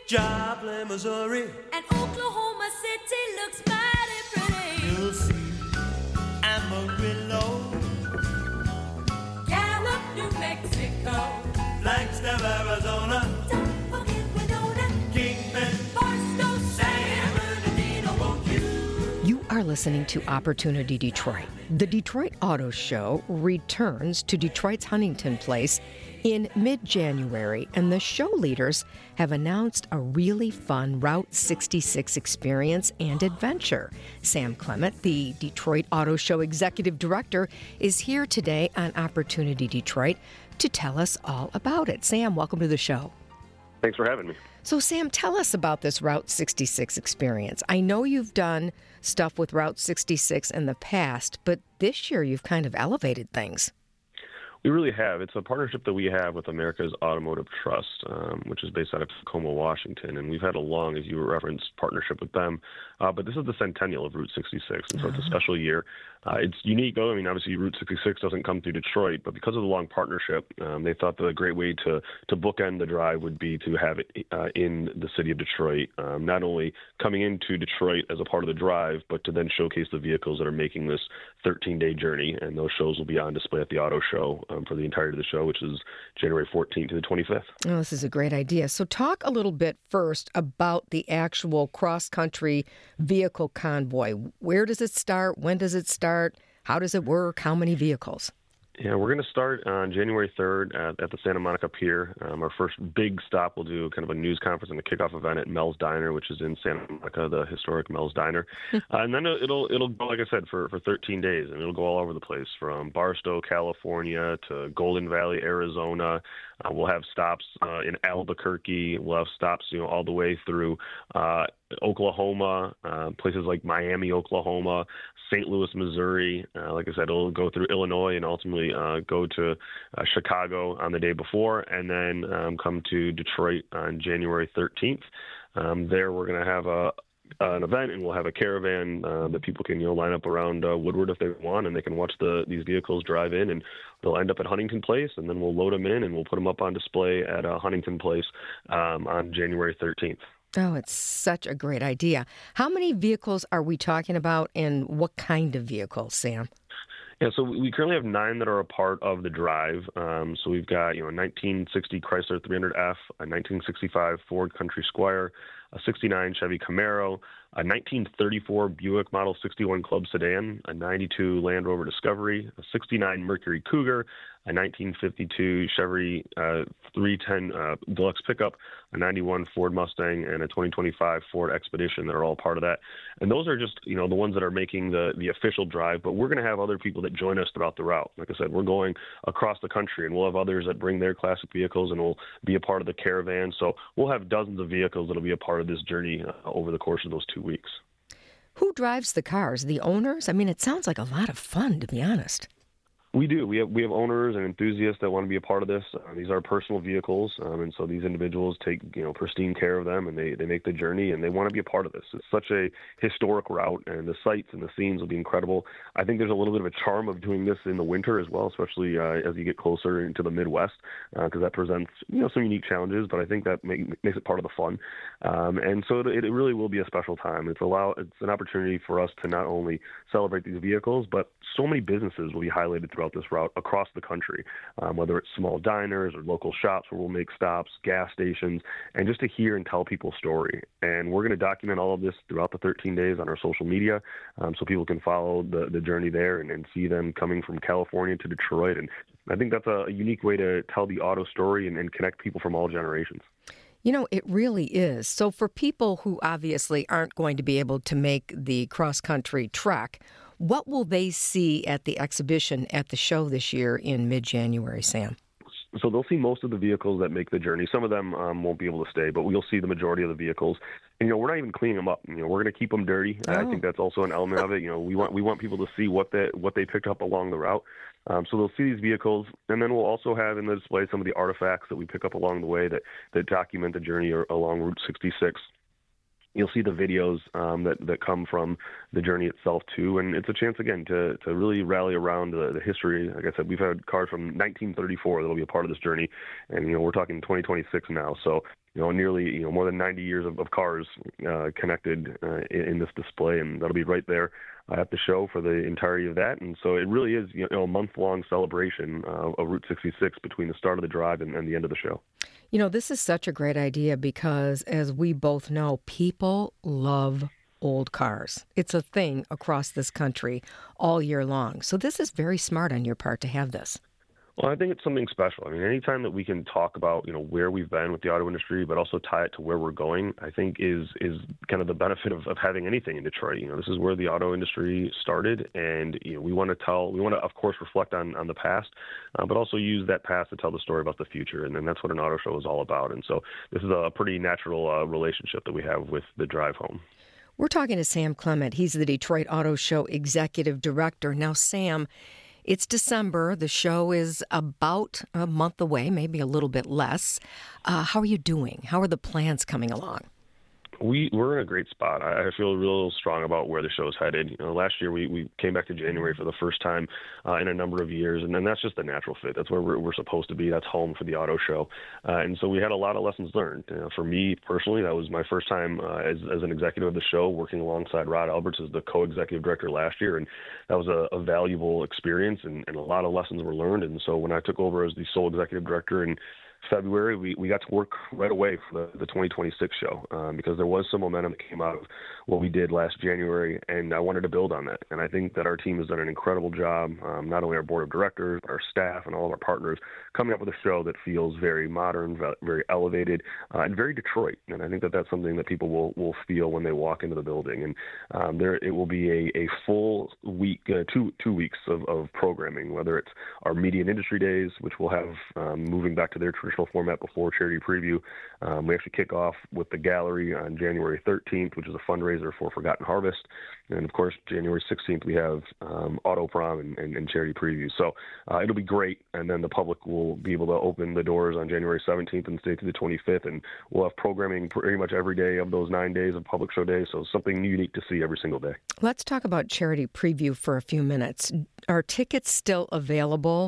Joplin, Missouri, and Oklahoma City looks mighty pretty. you'll see Amarillo, Gallup, New Mexico, Flagstaff, Arizona, don't forget Winona, Kingman, Barstow, San Bernardino, won't you? You are listening to Opportunity Detroit. The Detroit Auto Show returns to Detroit's Huntington Place in mid-January, and the show leaders have announced a really fun Route 66 experience and adventure. Sam Clement, the Detroit Auto Show Executive Director, is here today on Opportunity Detroit to tell us all about it. Sam, welcome to the show. Thanks for having me. So, Sam, tell us about this Route 66 experience. I know you've done stuff with Route 66 in the past, but this year you've kind of elevated things. We really have. It's a partnership that we have with America's Automotive Trust, which is based out of Tacoma, Washington. And we've had a long, as you referenced, partnership with them. But this is the centennial of Route 66, and so it's a special year. It's unique, though. I mean, obviously, Route 66 doesn't come through Detroit, but because of the long partnership, they thought that a great way to bookend the drive would be to have it in the city of Detroit, not only coming into Detroit as a part of the drive, but to then showcase the vehicles that are making this 13-day journey. And those shows will be on display at the auto show for the entirety of the show, which is January 14th to the 25th. Oh, this is a great idea. So talk a little bit first about the actual cross-country vehicle convoy. Where does it start? When does it start? How does it work? How many vehicles? Yeah, we're going to start on January 3rd at the Santa Monica Pier. Our first big stop, we'll do kind of a news conference and a kickoff event at Mel's Diner, which is in Santa Monica, the historic Mel's Diner. And then it'll go, like I said, for 13 days, and it'll go all over the place, from Barstow, California to Golden Valley, Arizona. We'll have stops in Albuquerque. We'll have stops, all the way through Oklahoma, places like Miami, Oklahoma, St. Louis, Missouri. Like I said, it'll go through Illinois and ultimately go to Chicago on the day before, and then come to Detroit on January 13th. There we're going to have an event, and we'll have a caravan that people can line up around Woodward if they want, and they can watch these vehicles drive in, and they'll end up at Huntington Place, and then we'll load them in, and we'll put them up on display at Huntington Place on January 13th. Oh, it's such a great idea. How many vehicles are we talking about, and what kind of vehicles, Sam? Yeah, so we currently have 9 that are a part of the drive. So we've got, a 1960 Chrysler 300F, a 1965 Ford Country Squire, a 69 Chevy Camaro, a 1934 Buick Model 61 Club Sedan, a 92 Land Rover Discovery, a 69 Mercury Cougar, a 1952 Chevy 310 Deluxe Pickup, a 91 Ford Mustang, and a 2025 Ford Expedition that are all part of that. And those are just, the ones that are making the official drive, but we're going to have other people that join us throughout the route. Like I said, we're going across the country, and we'll have others that bring their classic vehicles and will be a part of the caravan. So we'll have dozens of vehicles that will be a part of this journey over the course of those 2 weeks. Who drives the cars? The owners? I mean, it sounds like a lot of fun, to be honest. We do. We have owners and enthusiasts that want to be a part of this. These are personal vehicles, and so these individuals take pristine care of them, and they make the journey, and they want to be a part of this. It's such a historic route, and the sights and the scenes will be incredible. I think there's a little bit of a charm of doing this in the winter as well, especially as you get closer into the Midwest, because that presents some unique challenges. But I think that makes it part of the fun, and so it really will be a special time. It's an opportunity for us to not only celebrate these vehicles, but so many businesses will be highlighted throughout this route across the country, whether it's small diners or local shops where we'll make stops, gas stations, and just to hear and tell people's story. And we're going to document all of this throughout the 13 days on our social media, so people can follow the journey there and see them coming from California to Detroit. And I think that's a unique way to tell the auto story and connect people from all generations. It really is. So for people who obviously aren't going to be able to make the cross-country trek, what will they see at the exhibition at the show this year in mid-January, Sam? So they'll see most of the vehicles that make the journey. Some of them won't be able to stay, but we'll see the majority of the vehicles. And, we're not even cleaning them up. We're going to keep them dirty. Oh. I think that's also an element of it. We want people to see what they picked up along the route. So they'll see these vehicles, and then we'll also have in the display some of the artifacts that we pick up along the way that document the journey along Route 66. You'll see the videos that come from the journey itself, too. And it's a chance, again, to really rally around the history. Like I said, we've had cars from 1934 that'll be a part of this journey. And, we're talking 2026 now. So nearly more than 90 years of cars connected in this display, and that'll be right there at the show for the entirety of that. And so it really is a month-long celebration of Route 66 between the start of the drive and the end of the show. This is such a great idea because, as we both know, people love old cars. It's a thing across this country all year long. So this is very smart on your part to have this. Well, I think it's something special. I mean, anytime that we can talk about, where we've been with the auto industry, but also tie it to where we're going, I think is kind of the benefit of having anything in Detroit. This is where the auto industry started, and we want to, of course, reflect on the past, but also use that past to tell the story about the future, and that's what an auto show is all about. And so this is a pretty natural relationship that we have with the drive home. We're talking to Sam Clement. He's the Detroit Auto Show Executive Director. Now, Sam, it's December. The show is about a month away, maybe a little bit less. How are you doing? How are the plans coming along? We're in a great spot. I feel real strong about where the show's headed. Last year we came back to January for the first time in a number of years, and then that's just a natural fit. That's where we're supposed to be. That's home for the auto show. And so we had a lot of lessons learned. For me personally, that was my first time as an executive of the show, working alongside Rod Alberts as the co-executive director last year, and that was a valuable experience, and a lot of lessons were learned. And so when I took over as the sole executive director in February, we got to work right away for the 2026 show because there was some momentum that came out of what we did last January, and I wanted to build on that. And I think that our team has done an incredible job, not only our board of directors, our staff, and all of our partners, coming up with a show that feels very modern, very elevated, and very Detroit. And I think that that's something that people will feel when they walk into the building. And it will be a full week, 2 weeks of programming, whether it's our media and industry days, which we'll have moving back to their traditional format before Charity Preview. We actually kick off with the gallery on January 13th, which is a fundraiser for Forgotten Harvest. And, of course, January 16th, we have Auto Prom and Charity Preview. So it'll be great. And then the public will be able to open the doors on January 17th and stay through the 25th. And we'll have programming pretty much every day of those 9 days of public show days. So something unique to see every single day. Let's talk about Charity Preview for a few minutes. Are tickets still available?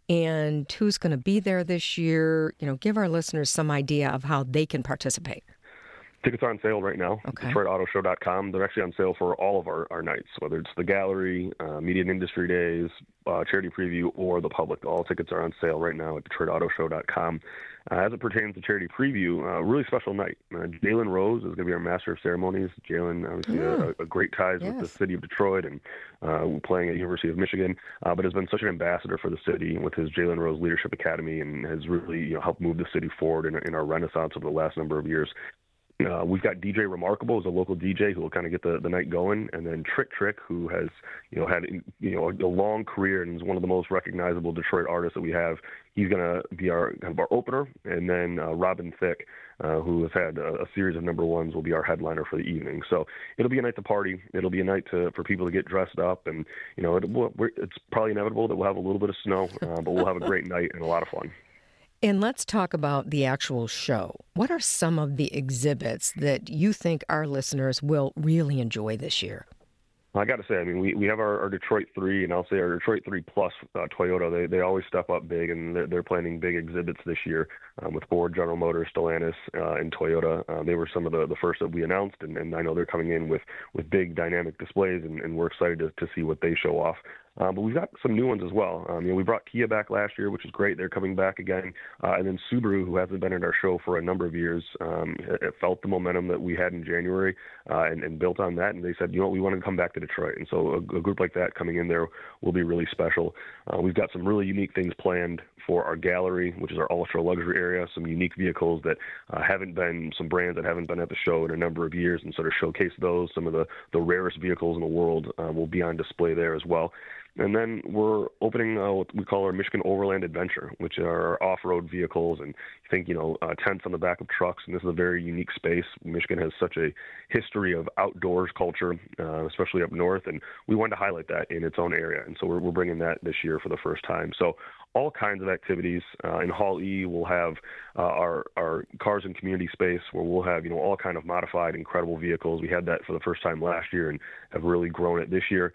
And who's going to be there this year? Give our listeners some idea of how they can participate. Tickets are on sale right now. Okay. DetroitAutoShow.com. They're actually on sale for all of our nights, whether it's the gallery, media and industry days, Charity Preview, or the public. All tickets are on sale right now at DetroitAutoShow.com. As it pertains to Charity Preview, a really special night. Jalen Rose is going to be our Master of Ceremonies. Jalen, obviously, a great ties with the city of Detroit and playing at University of Michigan, but has been such an ambassador for the city with his Jalen Rose Leadership Academy and has really helped move the city forward in our renaissance over the last number of years. We've got DJ Remarkable as a local DJ who will kind of get the night going, and then Trick, who has had a long career and is one of the most recognizable Detroit artists that we have. He's going to be our opener, and then Robin Thicke, who has had a series of number ones, will be our headliner for the evening. So it'll be a night to party. It'll be a night for people to get dressed up, and it's probably inevitable that we'll have a little bit of snow, but we'll have a great night and a lot of fun. And let's talk about the actual show. What are some of the exhibits that you think our listeners will really enjoy this year? I got to say, we have our Detroit 3, and I'll say our Detroit 3 Plus Toyota. They always step up big, and they're planning big exhibits this year with Ford, General Motors, Stellantis, and Toyota. They were some of the first that we announced, and I know they're coming in with big dynamic displays, and we're excited to see what they show off. But we've got some new ones as well. We brought Kia back last year, which is great. They're coming back again. And then Subaru, who hasn't been at our show for a number of years, it felt the momentum that we had in January and built on that. And they said, we want to come back to Detroit. And so a group like that coming in there will be really special. We've got some really unique things planned for our gallery, which is our ultra luxury area, some unique vehicles that some brands that haven't been at the show in a number of years, and sort of showcase those. Some of the rarest vehicles in the world will be on display there as well. And then we're opening what we call our Michigan Overland Adventure, which are off-road vehicles, and tents on the back of trucks. And this is a very unique space. Michigan has such a history of outdoors culture, especially up north, and we wanted to highlight that in its own area. And so we're bringing that this year for the first time. So all kinds of activities. In Hall E, we'll have our cars and community space where we'll have all kind of modified, incredible vehicles. We had that for the first time last year and have really grown it this year.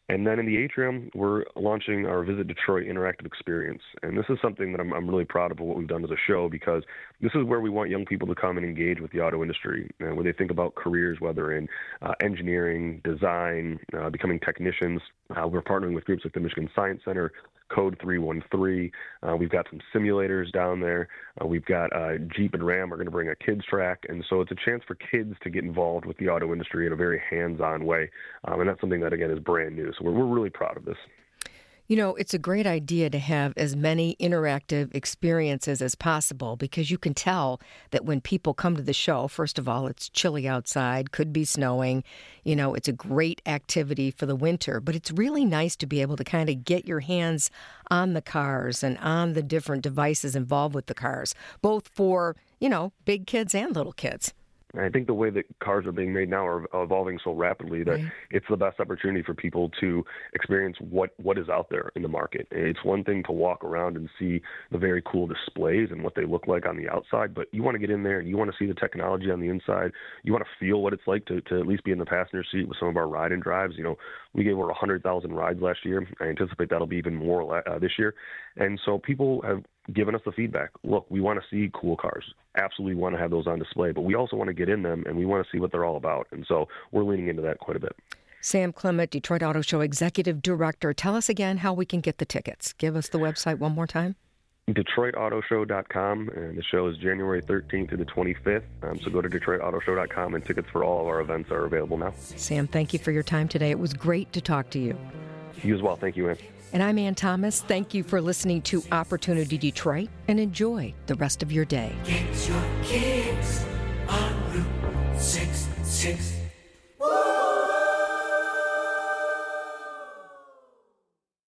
And then in the atrium, we're launching our Visit Detroit interactive experience. And this is something that I'm really proud of what we've done as a show, because this is where we want young people to come and engage with the auto industry, where they think about careers, whether in engineering, design, becoming technicians. We're partnering with groups like the Michigan Science Center, Code 313. We've got some simulators down there. We've got Jeep and Ram are going to bring a kids track. And so it's a chance for kids to get involved with the auto industry in a very hands-on way. And that's something that, again, is brand new. So we're really proud of this. You know, it's a great idea to have as many interactive experiences as possible, because you can tell that when people come to the show, first of all, it's chilly outside, could be snowing. You know, it's a great activity for the winter, but it's really nice to be able to kind of get your hands on the cars and on the different devices involved with the cars, both for, you know, big kids and little kids. I think the way that cars are being made now are evolving so rapidly that it's the best opportunity for people to experience what is out there in the market. It's one thing to walk around and see the very cool displays and what they look like on the outside, but you want to get in there and you want to see the technology on the inside. You want to feel what it's like to at least be in the passenger seat with some of our ride and drives. You know, we gave over 100,000 rides last year. I anticipate that'll be even more this year. And so people have given us the feedback. Look, we want to see cool cars. Absolutely want to have those on display, but we also want to get in them and we want to see what they're all about. And so we're leaning into that quite a bit. Sam Clement, Detroit Auto Show Executive Director. Tell us again how we can get the tickets. Give us the website one more time. DetroitAutoshow.com, and the show is January 13th to the 25th. So go to DetroitAutoshow.com, and tickets for all of our events are available now. Sam, thank you for your time today. It was great to talk to you. You as well. Thank you, Ann. And I'm Ann Thomas. Thank you for listening to Opportunity Detroit, and enjoy the rest of your day. Get your kids on Route 66.